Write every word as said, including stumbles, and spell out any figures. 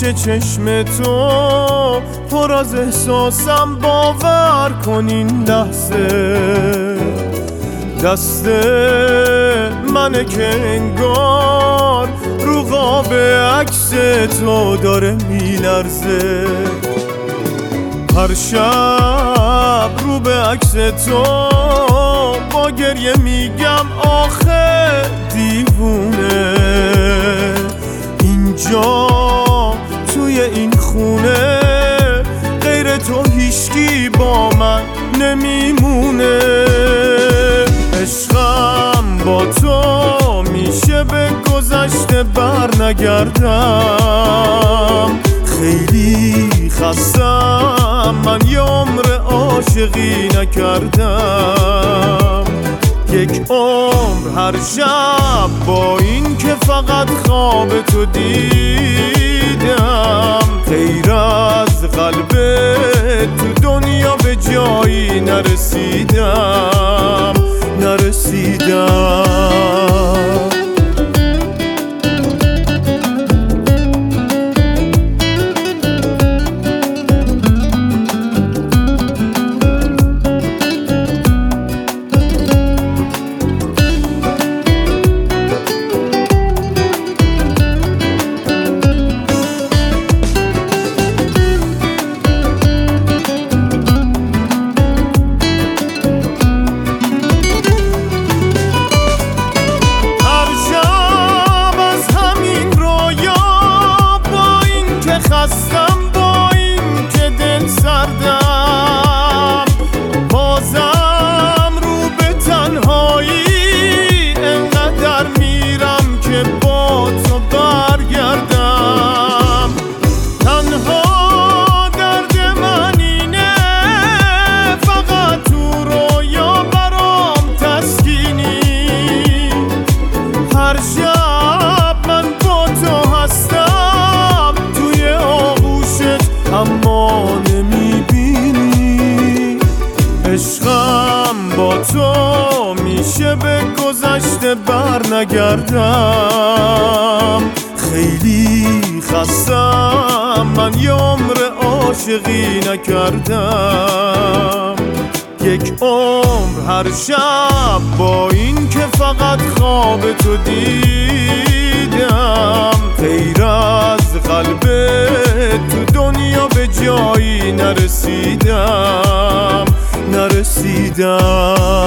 چشم تو پر از احساسم، باور کن این لحظه دست منه که انگار رو قاب عکس تو داره میلرزه. هر شب رو به عکس تو با گریه میگم آخه دیوونه، اینجا توی این خونه غیر تو هیچکی با من نمیمونه. عشقم با تو میشه به گذشته بر نگردم، خیلی خستم من یه عمر عاشقی نکردم. یک عمر هر شب با این که فقط خواب تو دیدم، غیر از قلب تو دنیا به جایی نرسیدم نرسیدم. خستم با این که دل سردم، بازم رو به تنهایی انقدر میرم که با تو برگردم. تنها درد من اینه فقط تو رویا برام تسکینی، هر شب من با تو هستم اما نمیبینی. عشقم با تو میشه به گذشته بر نگردم، خیلی خستم من یه عمر عاشقی نکردم. یک عمر هر شب با این که فقط خواب تو دیدم، غیر از قلب تو دنیا به جایی نرسیدم نرسیدم.